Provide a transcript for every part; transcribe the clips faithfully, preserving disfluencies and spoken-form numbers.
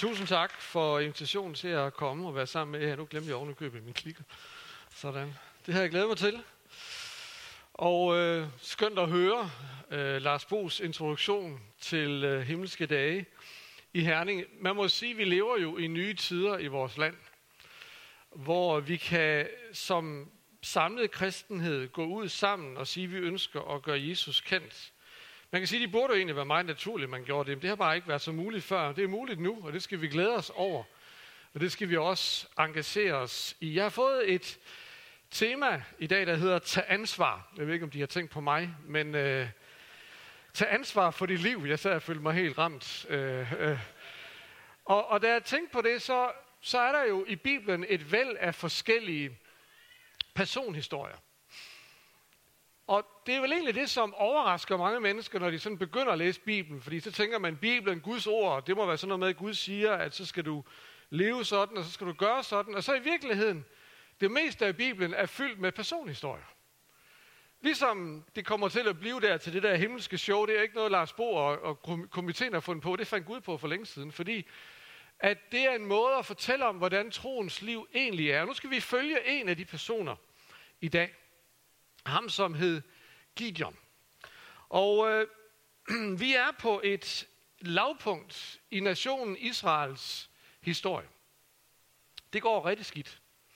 Tusind tak for invitationen til at komme og være sammen med jer. Nu glemte jeg oven at købe min klikker. Sådan. Det har jeg glædet mig til. Og øh, skønt at høre øh, Lars Boes introduktion til øh, himmelske dage i Herning. Man må sige, at vi lever jo i nye tider i vores land, hvor vi kan som samlet kristenhed gå ud sammen og sige, at vi ønsker at gøre Jesus kendt. Man kan sige, at det burde jo egentlig være meget naturligt, at man gjorde det, men det har bare ikke været så muligt før. Det er muligt nu, og det skal vi glæde os over. Og det skal vi også engagere os i. Jeg har fået et tema i dag, der hedder Tag ansvar. Jeg ved ikke, om de har tænkt på mig, men øh, tag ansvar for dit liv. Jeg sad og følte mig helt ramt. Øh, øh. Og, og da jeg tænkte på det, så, så er der jo i Bibelen et væld af forskellige personhistorier. Og det er vel egentlig det, som overrasker mange mennesker, når de sådan begynder at læse Bibelen. Fordi så tænker man, Bibelen, Guds ord, det må være sådan noget med, at Gud siger, at så skal du leve sådan, og så skal du gøre sådan. Og så i virkeligheden, det meste af Bibelen er fyldt med personhistorier. Ligesom det kommer til at blive der til det der himmelske show, det er ikke noget, Lars Bo og, og komiteen har fundet på. Det fandt Gud på for længe siden, fordi at det er en måde at fortælle om, hvordan troens liv egentlig er. Og nu skal vi følge en af de personer i dag. Ham, som hed Gideon. Og øh, vi er på et lavpunkt i nationen Israels historie. Det går rigtig skidt.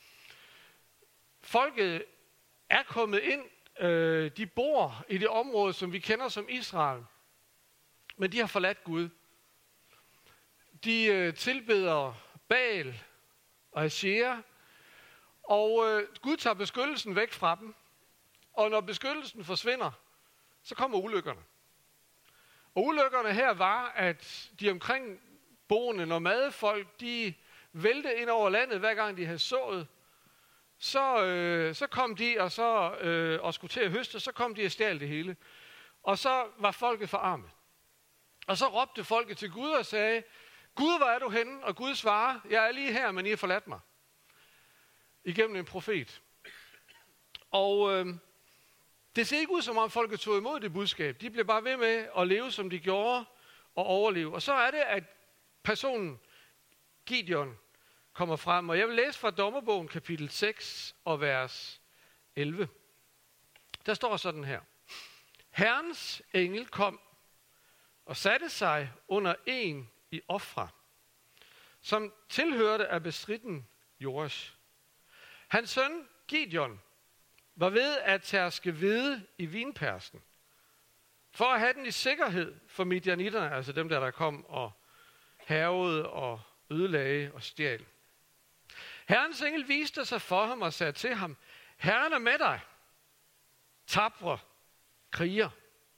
Folket er kommet ind. Øh, de bor i det område, som vi kender som Israel. Men de har forladt Gud. De øh, tilbeder Baal og Asherah. Og øh, Gud tager beskyttelsen væk fra dem. Og når beskyttelsen forsvinder, så kommer ulykkerne. Og ulykkerne her var, at de omkring boende nomadefolk, de væltede ind over landet, hver gang de havde sået. Så, øh, så kom de og, så, øh, og skulle til at høste, så kom de og stjal det hele. Og så var folket forarmet. Og så råbte folket til Gud og sagde, Gud, hvor er du henne? Og Gud svarer, jeg er lige her, men I har forladt mig. Igennem en profet. Og øh, det ser ikke ud, som om folket tog imod det budskab. De blev bare ved med at leve, som de gjorde, og overleve. Og så er det, at personen Gideon kommer frem. Og jeg vil læse fra Dommerbogen, kapitel seks og vers elleve. Der står sådan her. Herrens engel kom og satte sig under en i Ofra, som tilhørte af bestritten Joash. Hans søn Gideon var ved at tærske hvede i vinpersen, for at have den i sikkerhed for midianitterne, altså dem der, der kom og hærgede og ødelagde og stjal. Herrens engel viste sig for ham og sagde til ham, Herren er med dig, tapre kriger.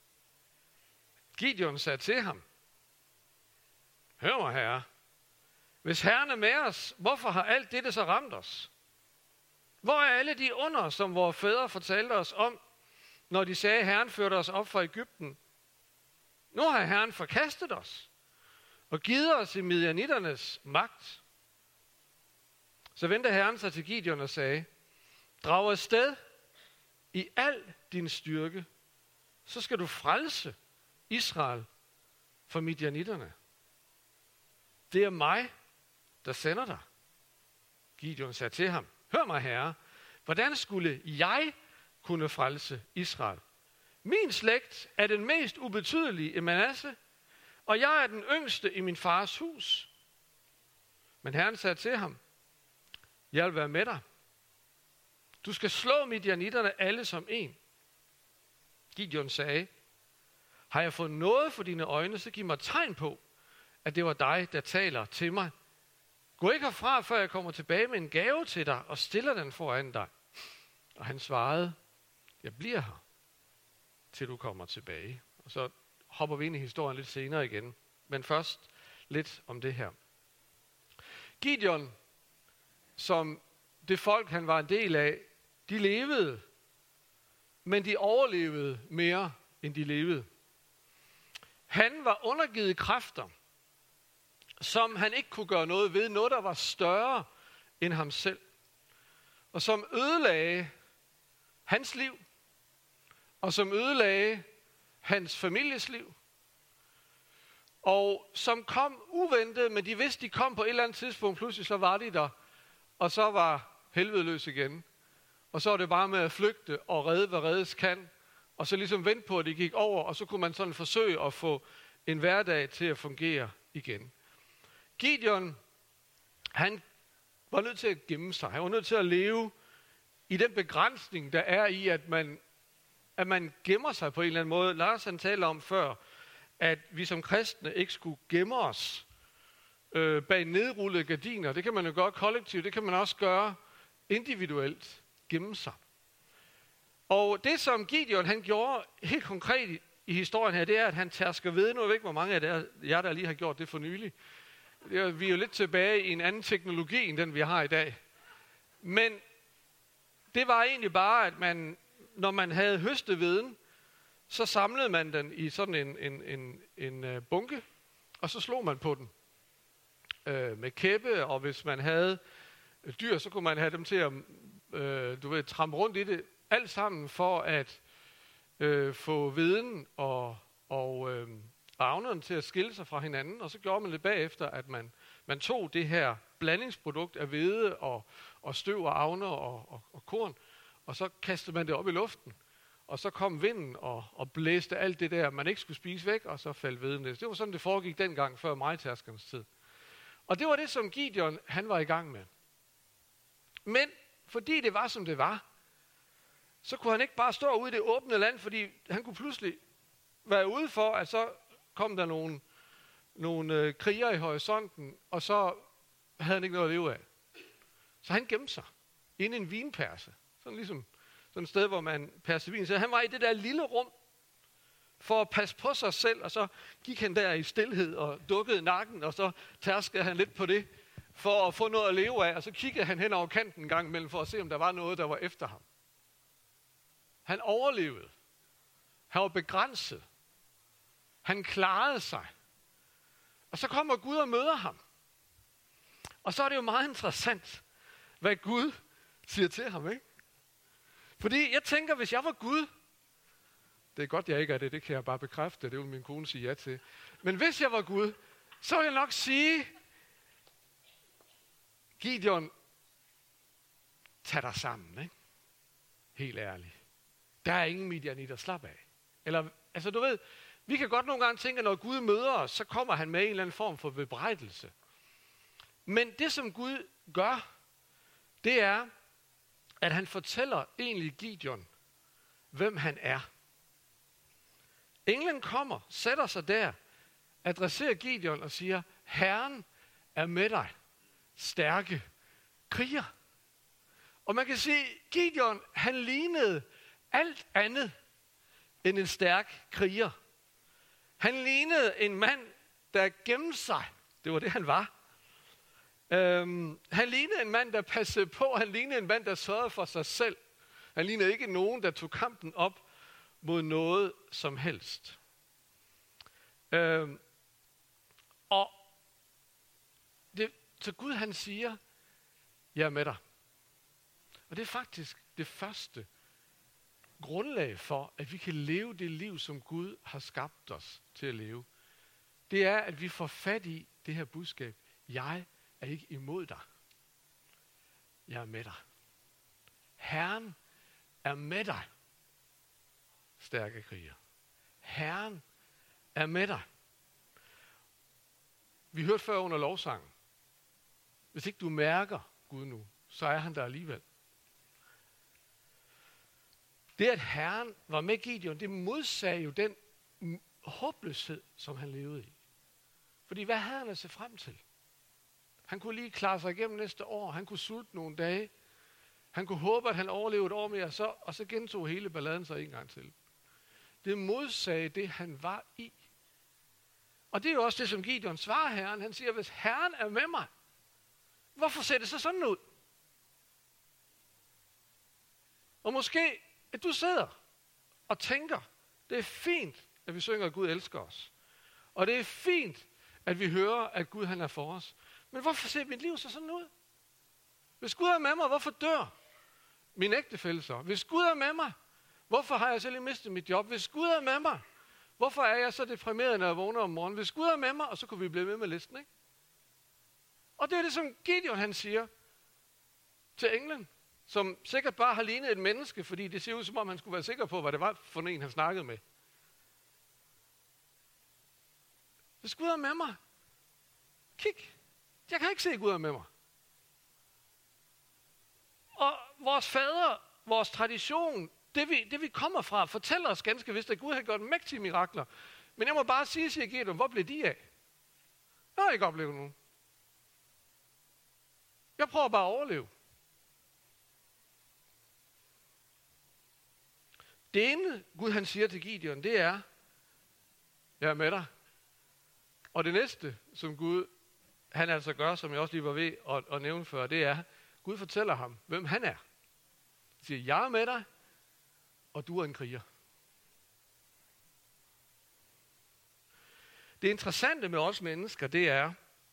Gideon sagde til ham, hør mig, herre, hvis Herren er med os, hvorfor har alt dette så ramt os? Hvor er alle de under, som vores fædre fortalte os om, når de sagde, Herren førte os op fra Egypten? Nu har Herren forkastet os og givet os i midianitternes magt. Så vendte Herren sig til Gideon og sagde, drag afsted i al din styrke, så skal du frelse Israel for midianitterne. Det er mig, der sender dig. Gideon sagde til ham, hør mig, herre, hvordan skulle jeg kunne frelse Israel? Min slægt er den mest ubetydelige i Manasse, og jeg er den yngste i min fars hus. Men Herren sagde til ham, jeg vil være med dig. Du skal slå midianitterne alle som en. Gideon sagde, har jeg fået noget for dine øjne, så giv mig tegn på, at det var dig, der taler til mig. Gå ikke herfra, før jeg kommer tilbage med en gave til dig og stiller den foran dig. Og han svarede, jeg bliver her, til du kommer tilbage. Og så hopper vi ind i historien lidt senere igen. Men først lidt om det her. Gideon, som det folk, han var en del af, de levede, men de overlevede mere, end de levede. Han var undergivet kræfter, som han ikke kunne gøre noget ved, noget der var større end ham selv, og som ødelagde hans liv, og som ødelagde hans families liv. og som kom uventet, men de vidste, de kom på et eller andet tidspunkt. Pludselig så var de der, og så var helvede løs igen. Og så var det bare med at flygte og redde, hvad reddes kan. Og så ligesom vente på, at det gik over, og så kunne man sådan forsøge at få en hverdag til at fungere igen. Gideon, han var nødt til at gemme sig. Han var nødt til at leve i den begrænsning, der er i, at man, at man gemmer sig på en eller anden måde. Lars han talte om før, at vi som kristne ikke skulle gemme os øh, bag nedrullede gardiner. Det kan man jo gøre kollektivt, det kan man også gøre individuelt. Gemme sig. Og det, som Gideon han gjorde helt konkret i, i historien her, det er, at han tærsker ved. Nu ved jeg ikke, hvor mange af der, jer, der lige har gjort det for nylig. Det er, vi er jo lidt tilbage i en anden teknologi, end den vi har i dag. Men det var egentlig bare, at man, når man havde høstet veden, så samlede man den i sådan en, en, en, en bunke, og så slog man på den øh, med kæppe, og hvis man havde dyr, så kunne man have dem til at øh, du ved, trampe rundt i det, alt sammen for at øh, få veden og, og øh, avnerne til at skille sig fra hinanden, og så gjorde man det bagefter, at man, man tog det her blandingsprodukt af hvede og, og støv og avner og, og, og korn, og så kastede man det op i luften, og så kom vinden og, og blæste alt det der, man ikke skulle spise væk, og så faldt hveden ned. Det var sådan, det foregik dengang, før majtærskernes tid. Og det var det, som Gideon han var i gang med. Men fordi det var, som det var, så kunne han ikke bare stå ude i det åbne land, fordi han kunne pludselig være ude for, at så kom der nogle, nogle øh, kriger i horisonten, og så havde han ikke noget at leve af. Så han gemte sig inde i en vinperse. Sådan ligesom sådan et sted, hvor man perser vin. Så han var i det der lille rum for at passe på sig selv, og så gik han der i stilhed og dukkede nakken, og så tærskede han lidt på det, for at få noget at leve af, og så kiggede han hen over kanten en gang imellem, for at se, om der var noget, der var efter ham. Han overlevede. Han var begrænset. Han klarede sig. Og så kommer Gud og møder ham. Og så er det jo meget interessant, hvad Gud siger til ham, ikke? Fordi jeg tænker, hvis jeg var Gud, det er godt, jeg ikke er det, det kan jeg bare bekræfte, det vil min kone sige ja til. Men hvis jeg var Gud, så ville jeg nok sige, Gideon, tag dig sammen, ikke? Helt ærligt. Der er ingen midianiter, slap af. Eller, altså du ved, vi kan godt nogle gange tænke, at når Gud møder os, så kommer han med en eller anden form for bebrejdelse. Men det, som Gud gør, det er, at han fortæller egentlig Gideon, hvem han er. Englen kommer, sætter sig der, adresserer Gideon og siger, Herren er med dig, stærke kriger. Og man kan sige, Gideon, han lignede alt andet end en stærk kriger. Han lignede en mand, der gemte sig. Det var det, han var. Øhm, han lignede en mand, der passede på. Han lignede en mand, der sørgede for sig selv. Han lignede ikke nogen, der tog kampen op mod noget som helst. Øhm, og det, så Gud han siger, jeg er med dig. Og det er faktisk det første grundlag for, at vi kan leve det liv, som Gud har skabt os til at leve. Det er, at vi får fat i det her budskab. Jeg er ikke imod dig. Jeg er med dig. Herren er med dig. Stærke kriger. Herren er med dig. Vi hørte før under lovsangen. Hvis ikke du mærker Gud nu, så er han der alligevel. Det, at Herren var med Gideon, det modsagde jo den håbløshed, som han levede i. Fordi hvad havde han at se frem til? Han kunne lige klare sig igennem næste år. Han kunne sulte nogle dage. Han kunne håbe, at han overlevede et år mere, og så, og så gentog hele balladen sig en gang til. Det modsagde det, han var i. Og det er jo også det, som Gideon svarer Herren. Han siger, hvis Herren er med mig, hvorfor ser det så sådan ud? Og måske, at du sidder og tænker, det er fint, at vi synger, at Gud elsker os. Og det er fint, at vi hører, at Gud han er for os. Men hvorfor ser mit liv så sådan ud? Hvis Gud er med mig, hvorfor dør min ægtefælle så? Hvis Gud er med mig, hvorfor har jeg selv mistet mit job? Hvis Gud er med mig, Hvorfor er jeg så deprimeret, når jeg vågner om morgenen? Hvis Gud er med mig, og så kunne vi blive med med listen, ikke? Og det er det, som Gideon han siger til englen, som sikkert bare har lignet et menneske, fordi det ser ud som om, han skulle være sikker på, hvad det var for en, han snakkede med. Hvis Gud er med mig, kig. Jeg kan ikke se, at Gud er med mig. Og vores fader, vores tradition, det vi, det vi kommer fra, fortæller os ganske vist, at Gud har gjort mægtige mirakler. Men jeg må bare sige, siger Gideon, hvor blev de af? Jeg har ikke oplevet nogen. Jeg prøver bare at overleve. Det ene Gud han siger til Gideon, det er, jeg er med dig. Og det næste, som Gud han altså gør, som jeg også lige var ved at, at nævne før, det er, Gud fortæller ham, hvem han er. Han siger, jeg er med dig, og du er en kriger. Det interessante med os mennesker, det er,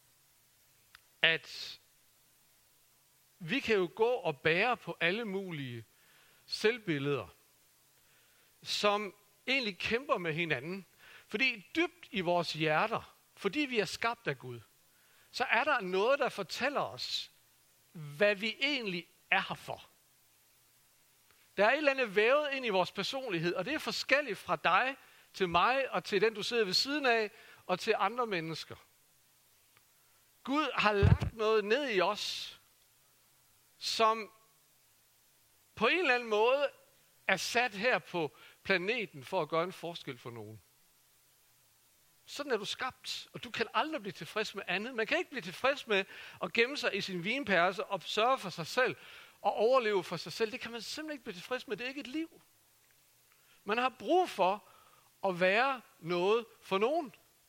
at vi kan jo gå og bære på alle mulige selvbilleder, som egentlig kæmper med hinanden. Fordi dybt i vores hjerter, fordi vi er skabt af Gud, så er der noget, der fortæller os, hvad vi egentlig er her for. Der er et eller andet vævet ind i vores personlighed, og det er forskelligt fra dig til mig, og til den, du sidder ved siden af, og til andre mennesker. Gud har lagt noget ned i os, som på en eller anden måde er sat her på planeten for at gøre en forskel for nogen. Sådan er du skabt, og du kan aldrig blive tilfreds med andet. Man kan ikke blive tilfreds med at gemme sig i sin vinpærse og sørge for sig selv og overleve for sig selv. Det kan man simpelthen ikke blive tilfreds med. Det er ikke et liv. Man har brug for at være noget for nogen.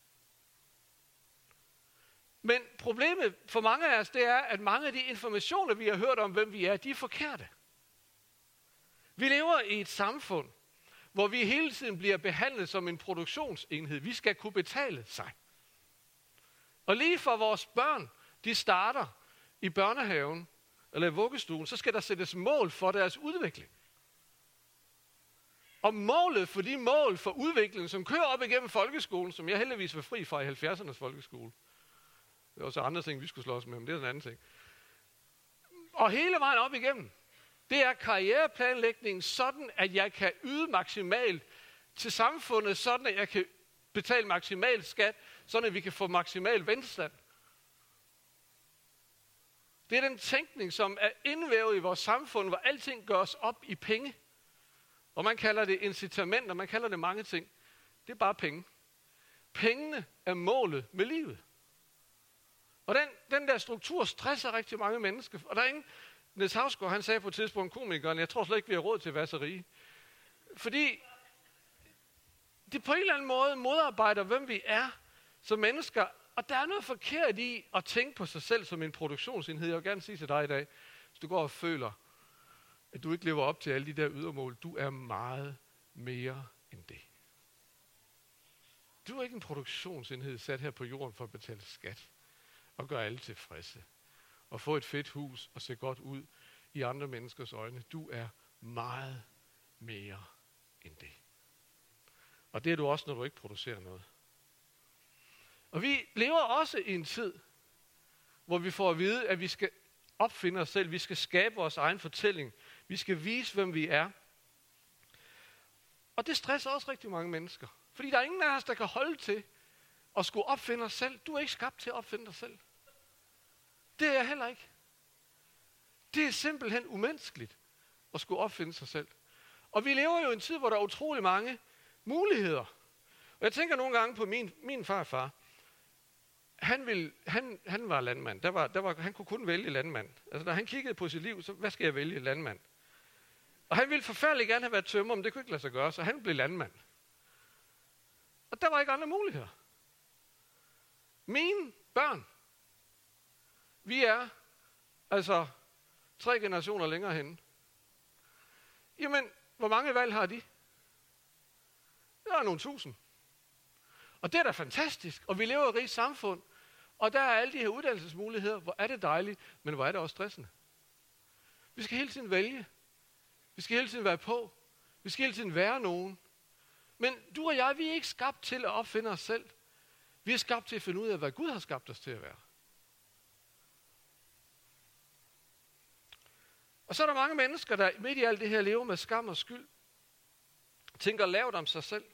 Men problemet for mange af os, det er, at mange af de informationer, vi har hørt om, hvem vi er, de er forkerte. Vi lever i et samfund, hvor vi hele tiden bliver behandlet som en produktionsenhed. Vi skal kunne betale sig. Og lige for vores børn, de starter i børnehaven eller i vuggestuen, så skal der sættes mål for deres udvikling. Og målet for de mål for udviklingen, som kører op igennem folkeskolen, som jeg heldigvis var fri fra i halvfjerdsernes folkeskole. Det var også andre ting, vi skulle slås med, men det er en anden ting. Og hele vejen op igennem, det er karriereplanlægning, sådan at jeg kan yde maksimalt til samfundet, sådan at jeg kan betale maksimal skat, sådan at vi kan få maksimal velstand. Det er den tænkning, som er indvævet i vores samfund, hvor alting gøres op i penge. Og man kalder det incitamenter, man kalder det mange ting. Det er bare penge. Pengene er målet med livet. Og den, den der struktur stresser rigtig mange mennesker. Og der er ingen... Niels Hausgaard, han sagde på et tidspunkt, komikeren, jeg tror slet ikke, vi har råd til at være så rige. Fordi det på en eller anden måde modarbejder, hvem vi er som mennesker. Og der er noget forkert i at tænke på sig selv som en produktionsenhed. Jeg vil gerne sige til dig i dag, hvis du går og føler, at du ikke lever op til alle de der ydermål, du er meget mere end det. Du er ikke en produktionsenhed sat her på jorden for at betale skat og gøre alle tilfredse. Og få et fedt hus og se godt ud i andre menneskers øjne. Du er meget mere end det. Og det er du også, når du ikke producerer noget. Og vi lever også i en tid, hvor vi får at vide, at vi skal opfinde os selv. Vi skal skabe vores egen fortælling. Vi skal vise, hvem vi er. Og det stresser også rigtig mange mennesker. Fordi der er ingen af os, der kan holde til at skulle opfinde os selv. Du er ikke skabt til at opfinde dig selv. Det er jeg heller ikke. Det er simpelthen umenneskeligt at skulle opfinde sig selv. Og vi lever jo i en tid, hvor der er utrolig mange muligheder. Og jeg tænker nogle gange på min, min farfar. Han, ville, han, han var landmand. Der var, der var, han kunne kun vælge landmand. Altså når han kiggede på sit liv, så hvad skal jeg vælge? Landmand. Og han ville forfærdeligt gerne have været tømrer, men det kunne ikke lade sig gøre, så han blev landmand. Og der var ikke andre muligheder. Mine børn, vi er altså tre generationer længere henne. Jamen, hvor mange valg har de? Der er nogle tusind. Og det er da fantastisk, og vi lever i et rigt samfund, og der er alle de her uddannelsesmuligheder. Hvor er det dejligt, men hvor er det også stressende. Vi skal hele tiden vælge. Vi skal hele tiden være på. Vi skal hele tiden være nogen. Men du og jeg, vi er ikke skabt til at opfinde os selv. Vi er skabt til at finde ud af, hvad Gud har skabt os til at være. Og så er der mange mennesker, der midt i alt det her lever med skam og skyld. Tænker lavt om sig selv.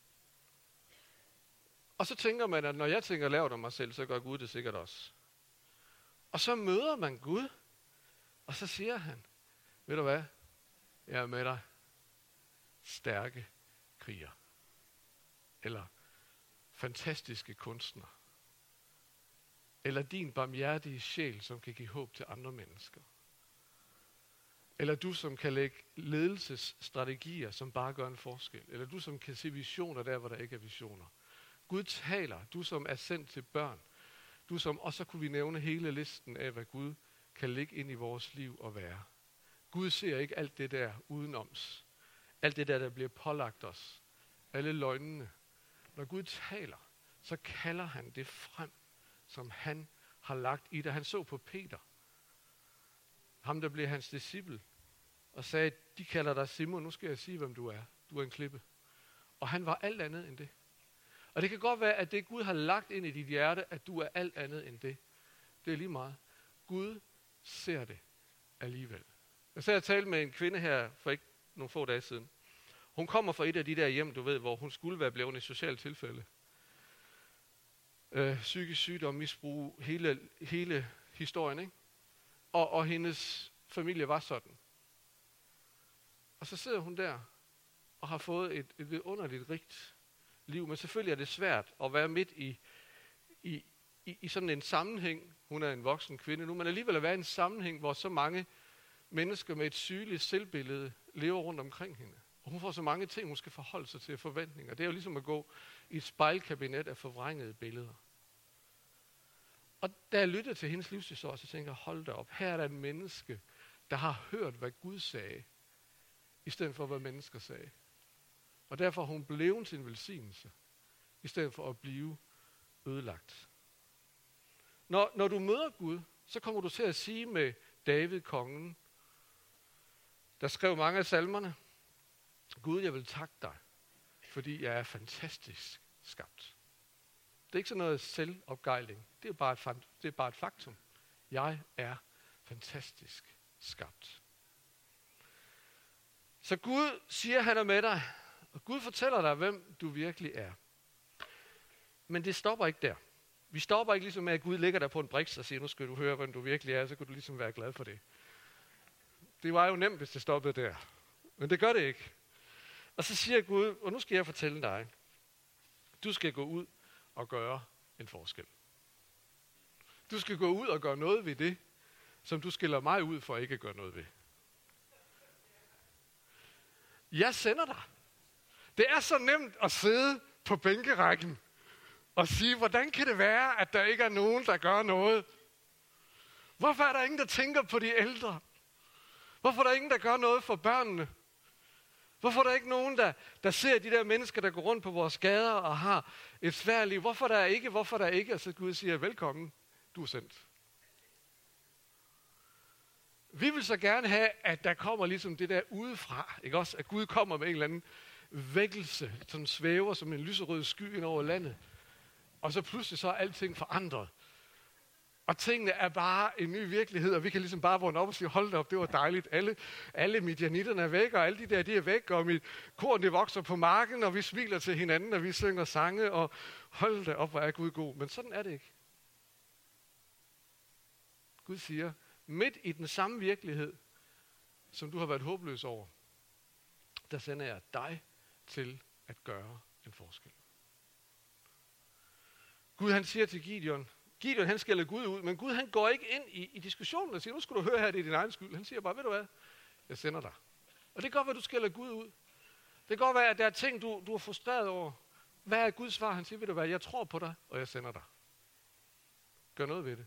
Og så tænker man, at når jeg tænker lavt om mig selv, så gør Gud det sikkert også. Og så møder man Gud, og så siger han, ved du hvad, jeg er med dig, stærke kriger. Eller fantastiske kunstner. Eller din barmhjertige sjæl, som kan give håb til andre mennesker. Eller du, som kan lægge ledelsesstrategier, som bare gør en forskel. Eller du, som kan se visioner der, hvor der ikke er visioner. Gud taler, du som er sendt til børn. Du som, og så kunne vi nævne hele listen af, hvad Gud kan lægge ind i vores liv og være. Gud ser ikke alt det der udenoms. Alt det der, der bliver pålagt os. Alle løgnene. Når Gud taler, så kalder han det frem, som han har lagt i det. Han så på Peter. Ham, der blev hans disciple. Og sagde, de kalder dig Simon, nu skal jeg sige, hvem du er. Du er en klippe. Og han var alt andet end det. Og det kan godt være, at det Gud har lagt ind i dit hjerte, at du er alt andet end det. Det er lige meget. Gud ser det alligevel. Jeg sad og talte med en kvinde her for ikke nogle få dage siden. Hun kommer fra et af de der hjem, du ved, hvor hun skulle være blevet i socialt tilfælde. Øh, psykisk sygdom, misbrug, hele, hele historien, ikke? Og, og hendes familie var sådan. Og så sidder hun der og har fået et, et underligt rigt liv. Men selvfølgelig er det svært at være midt i, i, i, i sådan en sammenhæng. Hun er en voksen kvinde nu, men alligevel at være i en sammenhæng, hvor så mange mennesker med et sygeligt selvbillede lever rundt omkring hende. Og hun får så mange ting, hun skal forholde sig til forventninger. Det er jo ligesom at gå i et spejlkabinet af forvrængede billeder. Og da jeg lyttede til hendes livshistorie, så tænker jeg, hold da op, her er der en menneske, der har hørt, hvad Gud sagde, i stedet for, hvad mennesker sagde. Og derfor har hun blevet til en velsignelse, i stedet for at blive ødelagt. Når, når du møder Gud, så kommer du til at sige med David, kongen, der skrev mange af salmerne, Gud, jeg vil takke dig, fordi jeg er fantastisk skabt. Det er ikke sådan noget selvopgejling. Det er bare et, det er bare et faktum. Jeg er fantastisk skabt. Så Gud siger, han er med dig. Og Gud fortæller dig, hvem du virkelig er. Men det stopper ikke der. Vi stopper ikke ligesom med, at Gud lægger dig på en briks og siger, nu skal du høre, hvem du virkelig er, så kan du ligesom være glad for det. Det var jo nemt, hvis det stoppede der. Men det gør det ikke. Og så siger Gud, og nu skal jeg fortælle dig, du skal gå ud og gøre en forskel. Du skal gå ud og gøre noget ved det, som du skiller mig ud for ikke at gøre noget ved. Jeg sender dig. Det er så nemt at sidde på bænkerækken og sige, hvordan kan det være, at der ikke er nogen, der gør noget? Hvorfor er der ingen, der tænker på de ældre? Hvorfor er der ingen, der gør noget for børnene? Hvorfor er der ikke nogen, der, der ser de der mennesker, der går rundt på vores gader og har et svært liv? Hvorfor der ikke? Hvorfor der ikke? Og så Gud siger, velkommen, du er sendt. Vi vil så gerne have, at der kommer ligesom det der udefra, ikke også? At Gud kommer med en eller anden vækkelse, som svæver som en lyserød sky ind over landet. Og så pludselig så er alting forandret. Og tingene er bare en ny virkelighed, og vi kan ligesom bare vågne op og sige, hold da op, det var dejligt. Alle, alle midjanitterne er væk, og alle de der, de er væk, og mit korn, det vokser på marken, og vi smiler til hinanden, og vi synger sange, og hold da op, hvor er Gud god. Men sådan er det ikke. Gud siger, midt i den samme virkelighed, som du har været håbløs over, der sender jeg dig til at gøre en forskel. Gud han siger til Gideon, Gideon han skælder Gud ud, men Gud han går ikke ind i, i diskussionen og siger, nu skal du høre her, det er din egen skyld. Han siger bare, ved du hvad, jeg sender dig. Og det kan godt være, at du skælder Gud ud. Det kan godt være, at der er ting, du, du er frustreret over. Hvad er Guds svar? Han siger, ved du hvad, jeg tror på dig, og jeg sender dig. Gør noget ved det.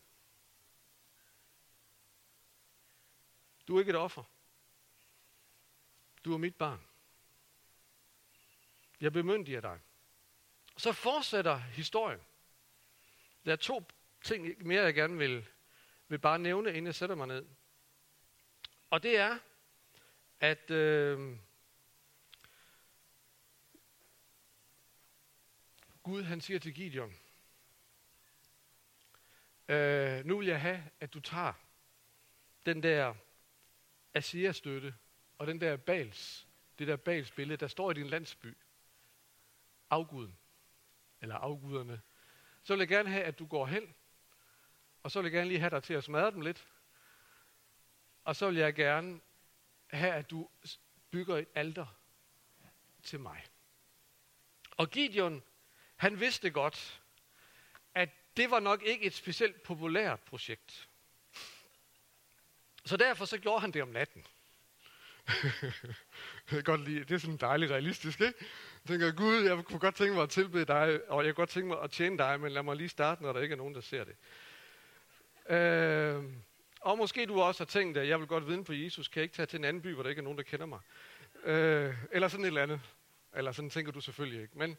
Du er ikke et offer. Du er mit barn. Jeg bemyndiger dig. Så fortsætter historien. Der er to ting mere, jeg gerne vil, vil bare nævne, inden jeg sætter mig ned. Og det er, at øh, Gud han siger til Gideon, øh, nu vil jeg have, at du tager den der Asera-støtte og den der Bals, det der Bals billede, der står i din landsby, afguden, eller afguderne, så vil jeg gerne have, at du går hen, og så vil jeg gerne lige have dig til at smadre dem lidt, og så vil jeg gerne have, at du bygger et alter til mig. Og Gideon, han vidste godt, at det var nok ikke et specielt populært projekt. Så derfor så gjorde han det om natten. Jeg kan godt lide, det er sådan dejligt realistisk, ikke? Jeg tænker, Gud, jeg kunne godt tænke mig at tilbede dig, og jeg kunne godt tænke mig at tjene dig, men lad mig lige starte, når der ikke er nogen, der ser det. Øh, og måske du også har tænkt, at jeg vil godt vidne på Jesus, kan jeg ikke tage til en anden by, hvor der ikke er nogen, der kender mig? Øh, eller sådan et eller andet. Eller sådan tænker du selvfølgelig ikke. Men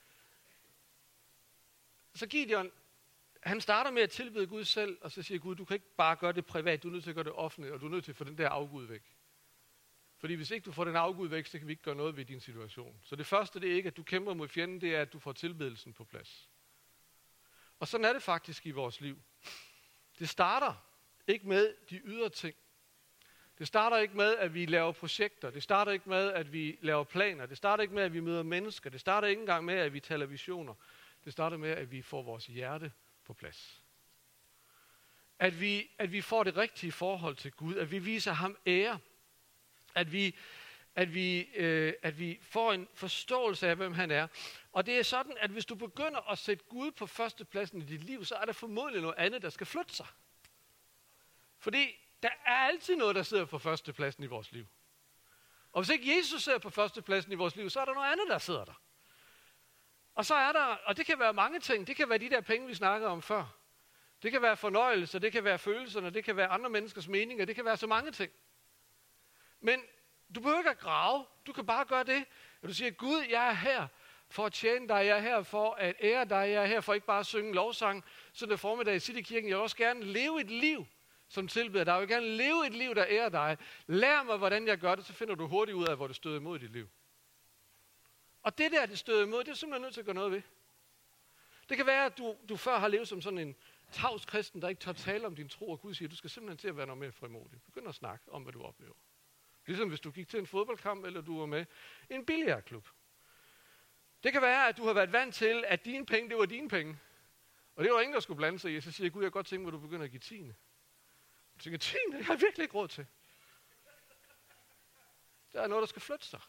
så Gideon, han starter med at tilbede Gud selv, og så siger Gud, du kan ikke bare gøre det privat, du er nødt til at gøre det offentligt, og du er nødt til at få den der afgud væk. Fordi hvis ikke du får den afgud væk, så kan vi ikke gøre noget ved din situation. Så det første, det er ikke, at du kæmper mod fjenden, det er, at du får tilbedelsen på plads. Og sådan er det faktisk i vores liv. Det starter ikke med de ydre ting. Det starter ikke med, at vi laver projekter. Det starter ikke med, at vi laver planer. Det starter ikke med, at vi møder mennesker. Det starter ikke engang med, at vi taler visioner. Det starter med, at vi får vores hjerte på plads. At vi, at vi får det rigtige forhold til Gud. At vi viser ham ære. At vi, at, vi, øh, at vi får en forståelse af, hvem han er. Og det er sådan, at hvis du begynder at sætte Gud på førstepladsen i dit liv, så er der formodentlig noget andet, der skal flytte sig. Fordi der er altid noget, der sidder på førstepladsen i vores liv. Og hvis ikke Jesus sidder på førstepladsen i vores liv, så er der noget andet, der sidder der. Og så er der, og det kan være mange ting, det kan være de der penge, vi snakkede om før. Det kan være fornøjelser, det kan være følelserne, det kan være andre menneskers meninger, det kan være så mange ting. Men du behøver ikke at grave, du kan bare gøre det, at du siger, Gud, jeg er her for at tjene dig, jeg er her for at ære dig, jeg er her for ikke bare at synge en lovsang, sådan der formiddag i Citykirken. Jeg vil også gerne leve et liv, som tilbeder dig. Jeg vil gerne leve et liv, der ærer dig. Lær mig, hvordan jeg gør det, så finder du hurtigt ud af, hvor det støder imod i dit liv. Og det der, det støder imod, det er simpelthen nødt til at gøre noget ved. Det kan være, at du, du før har levet som sådan en tavs kristen, der ikke tør tale om din tro, og Gud siger, du skal simpelthen til at være noget mere frimodig. Begynd at snakke om, hvad du oplever. Ligesom hvis du gik til en fodboldkamp, eller du var med i en billiardklub. Det kan være, at du har været vant til, at dine penge, det var dine penge. Og det var ingen, der skulle blande sig i. Så siger Gud, jeg kan godt tænke mig, at du begynder at give tiende. Du tænker, tiende, jeg har virkelig ikke råd til. Der er noget, der skal flytte sig.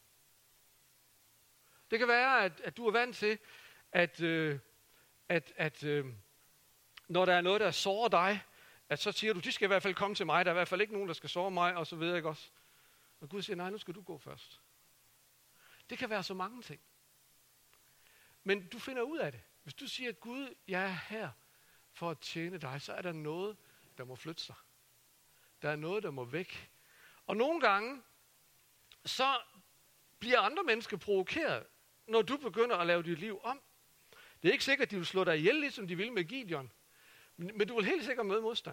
Det kan være, at, at du er vant til, at, øh, at, at øh, når der er noget, der sårer dig, at så siger du, de skal i hvert fald komme til mig. Der er i hvert fald ikke nogen, der skal såre mig, og så ved jeg ikke også. Og Gud siger, nej, nu skal du gå først. Det kan være så mange ting. Men du finder ud af det. Hvis du siger, Gud, jeg er her for at tjene dig, så er der noget, der må flytte sig. Der er noget, der må væk. Og nogle gange, så bliver andre mennesker provokeret, når du begynder at lave dit liv om. Det er ikke sikkert, at de vil slå dig ihjel, ligesom de ville med Gideon. Men, men du vil helt sikkert møde modstand.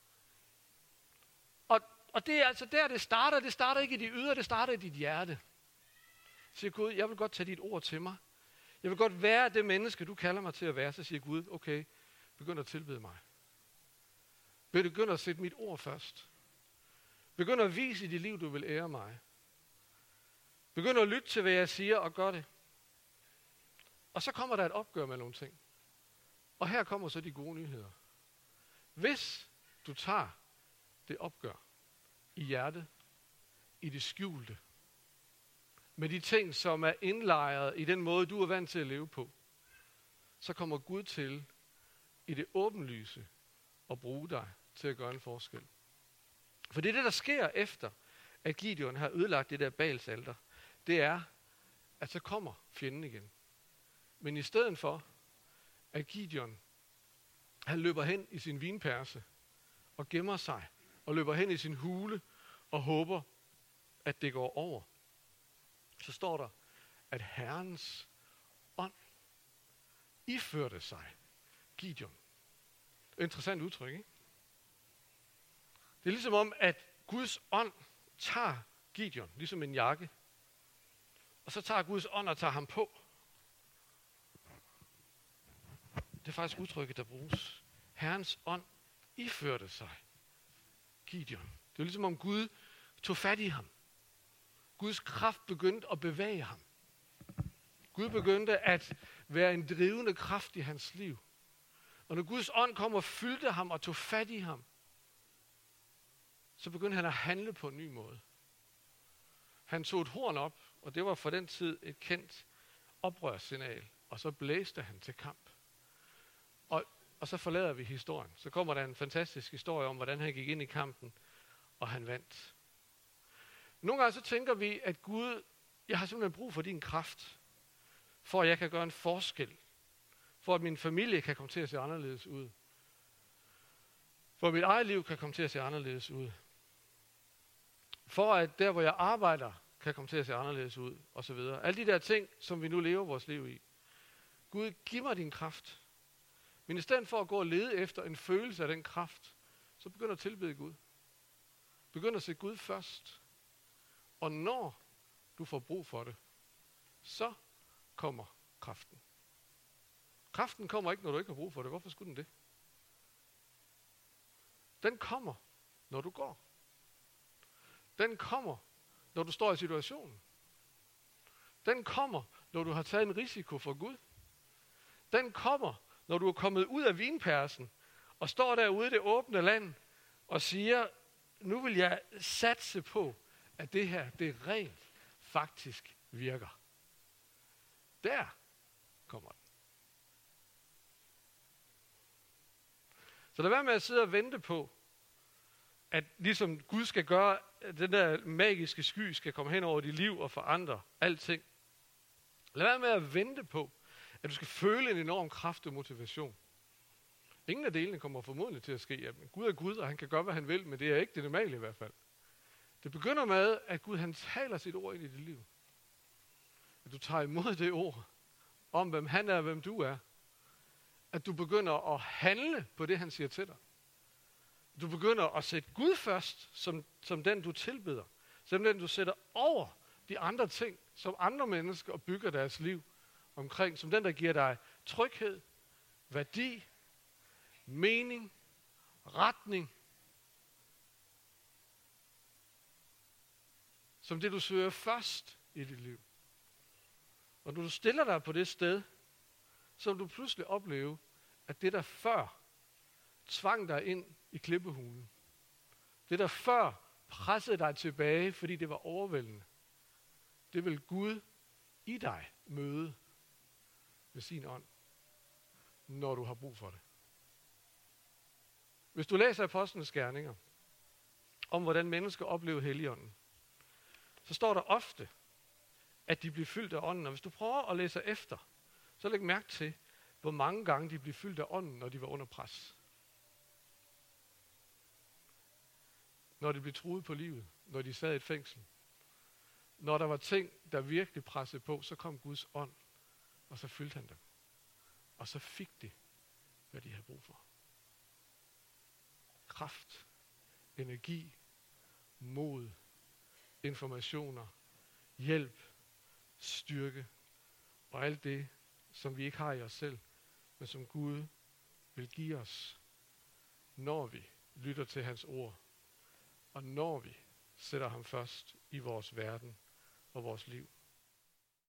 Og, og det er altså der, det starter. Det starter ikke i dit ydre, det starter i dit hjerte. Så siger Gud, jeg vil godt tage dit ord til mig. Jeg vil godt være det menneske, du kalder mig til at være. Så siger Gud, okay, begynd at tilbede mig. Begynd at sætte mit ord først. Begynd at vise i dit liv, du vil ære mig. Begynd at lytte til, hvad jeg siger, og gør det. Og så kommer der et opgør med nogle ting. Og her kommer så de gode nyheder. Hvis du tager det opgør i hjertet, i det skjulte, med de ting, som er indlejret i den måde, du er vant til at leve på, så kommer Gud til i det åbenlyse at bruge dig til at gøre en forskel. For det er det, der sker efter, at Gideon har ødelagt det der Baalsalter. Det er, at så kommer fjenden igen. Men i stedet for, at Gideon, han løber hen i sin vinperse og gemmer sig, og løber hen i sin hule og håber, at det går over, så står der, at Herrens ånd iførte sig Gideon. Interessant udtryk, ikke? Det er ligesom om, at Guds ånd tager Gideon, ligesom en jakke, og så tager Guds ånd og tager ham på. det er faktisk udtrykket, der bruges. Herrens ånd iførte sig Gideon. Det var ligesom om Gud tog fat i ham. Guds kraft begyndte at bevæge ham. Gud begyndte at være en drivende kraft i hans liv. Og når Guds ånd kom og fyldte ham og tog fat i ham, så begyndte han at handle på en ny måde. Han tog et horn op, og det var for den tid et kendt oprørssignal, og så blæste han til kamp. Og, og så forlader vi historien. Så kommer der en fantastisk historie om, hvordan han gik ind i kampen, og han vandt. Nogle gange så tænker vi, at Gud, jeg har simpelthen brug for din kraft, for at jeg kan gøre en forskel, for at min familie kan komme til at se anderledes ud, for at mit eget liv kan komme til at se anderledes ud, for at der, hvor jeg arbejder, kan komme til at se anderledes ud, og så videre. Alle de der ting, som vi nu lever vores liv i. Gud, giv mig din kraft. Men i stedet for at gå og lede efter en følelse af den kraft, så begynd at tilbede Gud. Begynd at se Gud først. Og når du får brug for det, så kommer kraften. Kraften kommer ikke, når du ikke har brug for det. Hvorfor skulle den det? Den kommer, når du går. Den kommer, når du står i situationen. Den kommer, når du har taget en risiko for Gud. Den kommer, når du er kommet ud af vinpersen og står derude i det åbne land og siger, nu vil jeg satse på, at det her, det rent faktisk virker. Der kommer den. Så lad være med at sidde og vente på, at ligesom Gud skal gøre, at den der magiske sky skal komme hen over dit liv og forandre alting. Lad være med at vente på, at du skal føle en enorm kraft og motivation. Ingen af delene kommer formodentlig til at ske. Jamen, Gud er Gud, og han kan gøre, hvad han vil, men det er ikke det normale i hvert fald. Det begynder med, at Gud han taler sit ord ind i dit liv. At du tager imod det ord, om hvem han er og hvem du er. At du begynder at handle på det, han siger til dig. Du begynder at sætte Gud først, som, som den du tilbeder. Som den du sætter over de andre ting, som andre mennesker bygger deres liv omkring. Som den, der giver dig tryghed, værdi, mening, retning. Som det, du søger først i dit liv. Og når du stiller dig på det sted, så vil du pludselig opleve, at det, der før tvang dig ind i klippehulen, det, der før pressede dig tilbage, fordi det var overvældende, det vil Gud i dig møde med sin ånd, når du har brug for det. Hvis du læser Apostlenes Gerninger, om hvordan mennesker oplever Helligånden, så står der ofte, at de bliver fyldt af ånden. Og hvis du prøver at læse efter, så læg mærke til, hvor mange gange de blev fyldt af ånden, når de var under pres. Når de blev truet på livet, når de sad i et fængsel. Når der var ting, der virkelig pressede på, så kom Guds ånd, og så fyldte han dem. Og så fik de, hvad de havde brug for. Kraft, energi, mod, informationer, hjælp, styrke og alt det, som vi ikke har i os selv, men som Gud vil give os, når vi lytter til hans ord, og når vi sætter ham først i vores verden og vores liv.